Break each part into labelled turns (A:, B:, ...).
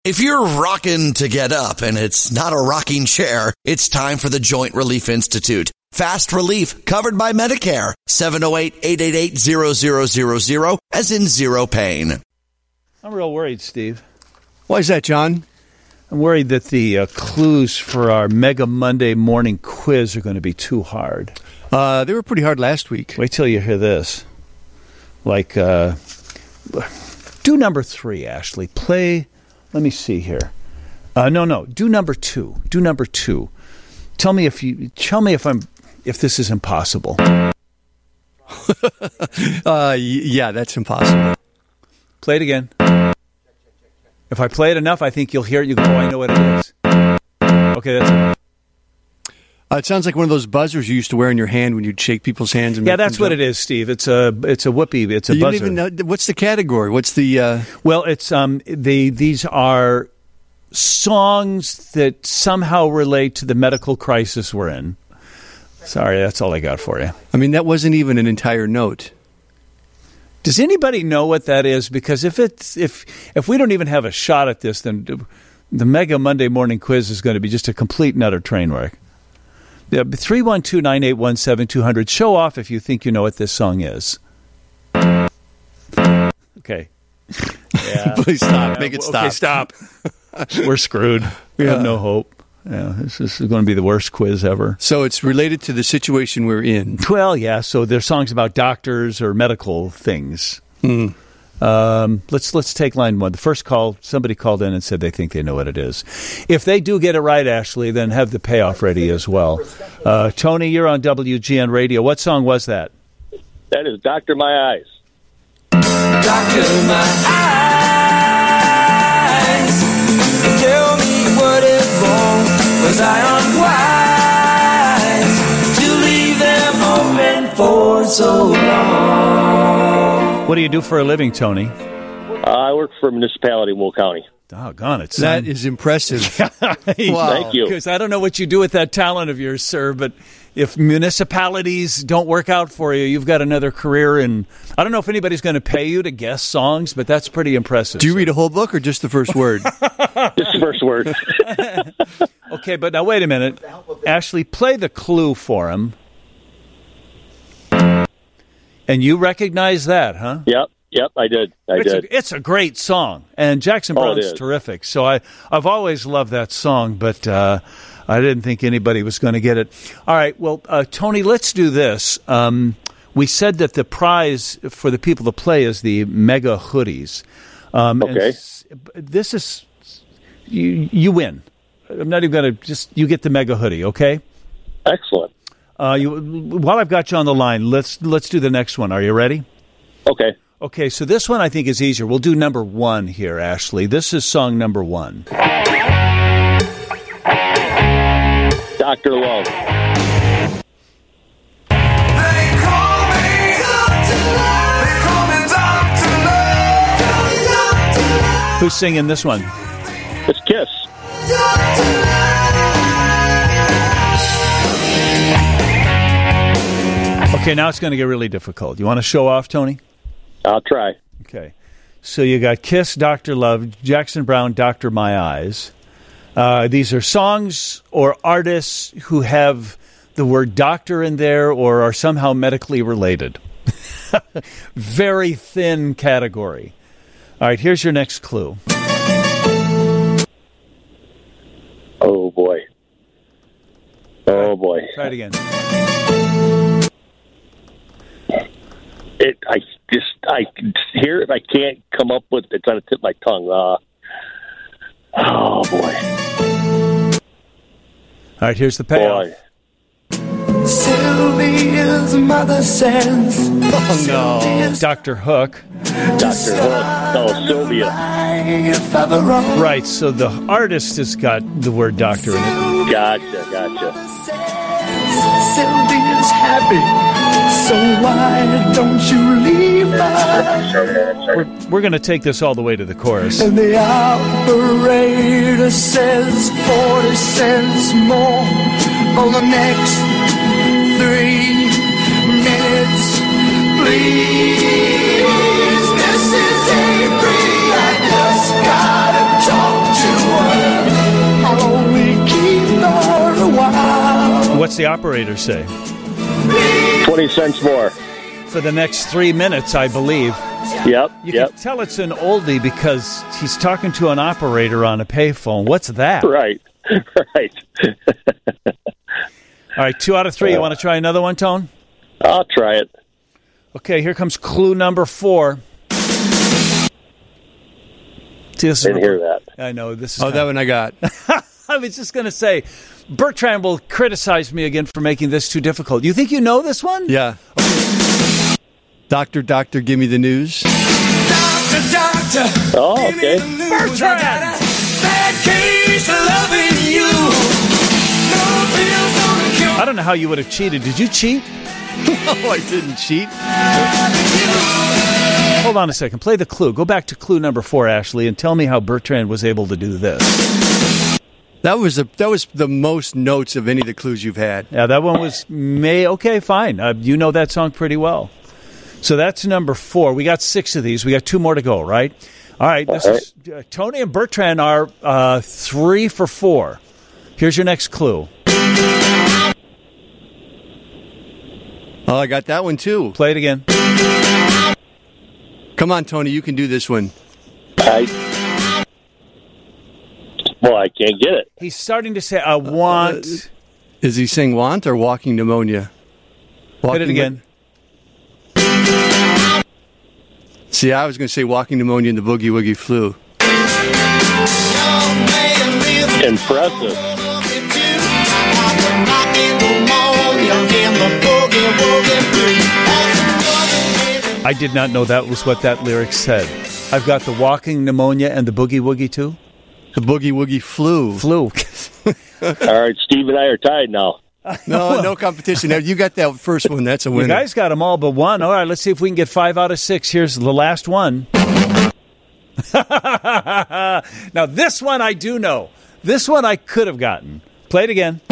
A: If you're rocking to get up and it's not a rocking chair, it's time for the Joint Relief Institute. Fast relief covered by Medicare. 708-888-0000 as in zero pain.
B: I'm real worried, Steve.
C: Why is that, John?
B: I'm worried that the clues for our Mega Monday morning quiz are going to be too hard.
C: They were pretty hard last week.
B: Wait till you hear this. Like, do number 3, Ashley. Play... Let me see here. No. Do number 2. Do number 2. Tell me if this is impossible.
C: Yeah, that's impossible.
B: Play it again. If I play it enough, I think you'll hear it. You go, I know what it is. Okay, that's it.
C: It sounds like one of those buzzers you used to wear in your hand when you'd shake people's hands. And
B: that's what it is, Steve. It's a whoopee. It's a buzzer.
C: You don't even know, what's the category? What's the?
B: Well, it's these are songs that somehow relate to the medical crisis we're in. Sorry, that's all I got for you.
C: I mean, that wasn't even an entire note.
B: Does anybody know what that is? Because if we don't even have a shot at this, then the Mega Monday morning quiz is going to be just a complete and utter train wreck. Yeah, 312-981-7200. Show off if you think you know what this song is. Okay. Yeah.
C: Please stop. Make it stop.
B: Okay, stop. We're screwed. We have no hope. Yeah, this is going to be the worst quiz ever.
C: So it's related to the situation we're in.
B: Well, yeah. So there's songs about doctors or medical things. Let's take line 1. The first call, somebody called in and said they think they know what it is. If they do get it right, Ashley, then have the payoff ready as well. Tony, you're on WGN Radio. What song was that?
D: That is Dr. My Eyes.
E: Doctor, my eyes, tell me what is wrong. Was I unwise to leave them open for so long?
B: What do you do for a living, Tony?
D: I work for a municipality in Will County.
B: Doggone it, son.
C: That is impressive.
B: Wow.
D: Thank you.
B: Because I don't know what you do with that talent of yours, sir, but if municipalities don't work out for you, you've got another career. And I don't know if anybody's going to pay you to guess songs, but that's pretty impressive.
C: Do you read a whole book or just the first word?
D: Just the first word.
B: Okay, but now wait a minute. Ashley, play the clue for him. And you recognize that, huh?
D: Yep, I did.
B: It's a great song, and Jackson Browne's terrific. So I've always loved that song, but I didn't think anybody was going to get it. All right, well, Tony, let's do this. We said that the prize for the people to play is the Mega Hoodies.
D: Okay.
B: This is you win. I'm not even going to you get the Mega Hoodie, okay?
D: Excellent.
B: While I've got you on the line, let's do the next one. Are you ready?
D: Okay.
B: Okay, so this one I think is easier. We'll do number 1 here, Ashley. This is song number 1.
D: Dr. Love.
B: Who's singing this one?
D: It's Kiss.
B: Okay, now it's going to get really difficult. You want to show off, Tony?
D: I'll try.
B: Okay. So you got Kiss, Dr. Love, Jackson Browne, Dr. My Eyes. These are songs or artists who have the word doctor in there or are somehow medically related. Very thin category. All right, here's your next clue.
D: Oh, boy. Oh, boy.
B: Try it again.
D: I can hear it. I can't come up with it. It's on the tip of my tongue. Oh, boy.
B: All right, here's the payoff.
D: Boy.
E: Sylvia's mother says.
C: Oh, no.
B: Dr. Hook.
D: Dr. Hook. Oh, Sylvia.
B: Right, so the artist has got the word doctor in it.
D: Gotcha.
E: Sylvia's happy, so why don't you leave her?
B: We're going to take this all the way to the chorus.
E: And the operator says 40 cents more for the next 3 minutes, please. Mrs. Avery, I just gotta talk
B: What's the operator say?
D: 20 cents more.
B: For the next 3 minutes, I believe.
D: Yep.
B: You can tell it's an oldie because he's talking to an operator on a payphone. What's that?
D: Right. Right.
B: All right, 2 out of 3. You want to try another one, Tone?
D: I'll try it.
B: Okay, here comes clue number 4. See, this
D: Didn't hear that.
B: I know. This is
C: that one I got.
B: I was just going to say, Bertrand will criticize me again for making this too difficult. You think you know this one?
C: Yeah. Okay. Doctor, give me the news.
E: Doctor,
D: Oh, okay.
B: Bertrand!
E: bad case of loving you. No pills, no cure.
B: I don't know how you would have cheated. Did you cheat?
C: No, I didn't cheat.
B: Hold on a second. Play the clue. Go back to clue number 4, Ashley, and tell me how Bertrand was able to do this.
C: That was the most notes of any of the clues you've had.
B: Yeah, that one was okay, fine. You know that song pretty well. So that's number 4. We got 6 of these. We got 2 more to go, right? All right. Tony and Bertrand are 3 for 4. Here's your next clue.
C: Oh, I got that one too.
B: Play it again.
C: Come on, Tony, you can do this one.
D: I can't get it.
B: He's starting to say, I want...
C: Is he saying want or walking pneumonia?
B: Hit it again.
C: See, I was going to say walking pneumonia and the boogie woogie flu.
D: Impressive.
B: I did not know that was what that lyric said. I've got the walking pneumonia and the boogie woogie too.
C: The boogie woogie flu.
D: All right, Steve and I are tied now.
C: No competition. Now, you got that first one. That's a winner.
B: You guys got them all but one. All right, let's see if we can get 5 out of 6. Here's the last one. Now, this one I do know. This one I could have gotten. Play it again.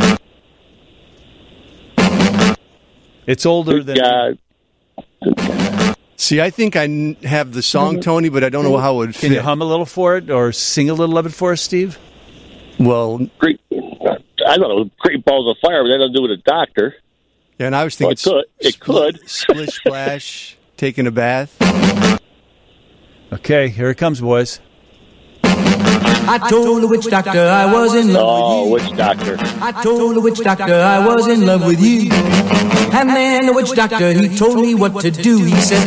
B: It's older than...
C: See, I think I have the song, Tony, but I don't know how it would fit.
B: Can you hum a little for it or sing a little of it for us, Steve?
C: Well,
D: Great. I don't know. Great balls of fire, but that doesn't do with a doctor.
C: yeah, and I was thinking
D: It could.
C: Splish splash, taking a bath.
B: Okay, here it comes, boys.
F: I told the witch doctor I was in love
D: Oh,
F: with you.
D: which doctor?
F: I told the witch doctor I was in love with you. And then the witch doctor, he told me what to do. He said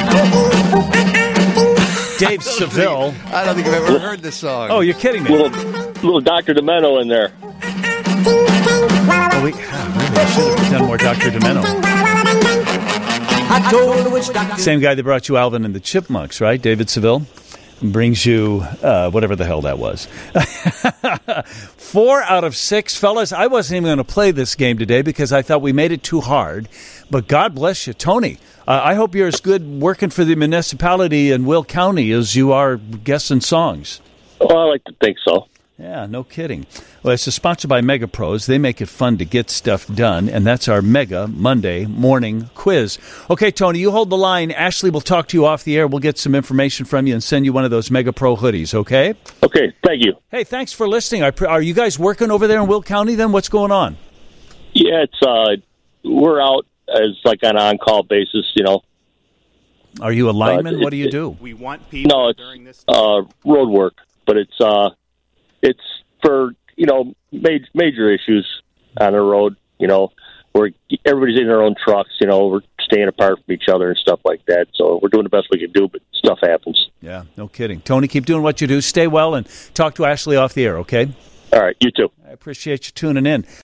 F: that...
B: Dave Seville.
C: I don't think I've ever heard this song.
B: Oh, you're kidding me.
D: Little Dr. Demento in there.
B: Oh, we should have done more Dr. Demento.
F: I told the witch doctor...
B: Same guy that brought you Alvin and the Chipmunks, right? David Seville. Brings you whatever the hell that was. 4 out of 6. Fellas, I wasn't even going to play this game today because I thought we made it too hard. But God bless you. Tony, I hope you're as good working for the municipality in Will County as you are guessing songs.
D: Well, I like to think so.
B: Yeah, no kidding. Well, it's sponsored by Mega Pros. They make it fun to get stuff done, and that's our Mega Monday morning quiz. Okay, Tony, you hold the line. Ashley will talk to you off the air. We'll get some information from you and send you one of those Mega Pro hoodies, okay?
D: Okay, thank you.
B: Hey, thanks for listening. Are you guys working over there in Will County then? What's going on?
D: Yeah, it's we're out as like on an on-call basis, you know.
B: Are you a lineman? What do you do?
G: We want people
D: No, it's
G: during this
D: road work, but it's for, you know, major issues on the road, you know, where everybody's in their own trucks, you know, we're staying apart from each other and stuff like that. So we're doing the best we can do, but stuff happens.
B: Yeah, no kidding. Tony, keep doing what you do. Stay well and talk to Ashley off the air, okay?
D: All right, you too.
B: I appreciate you tuning in.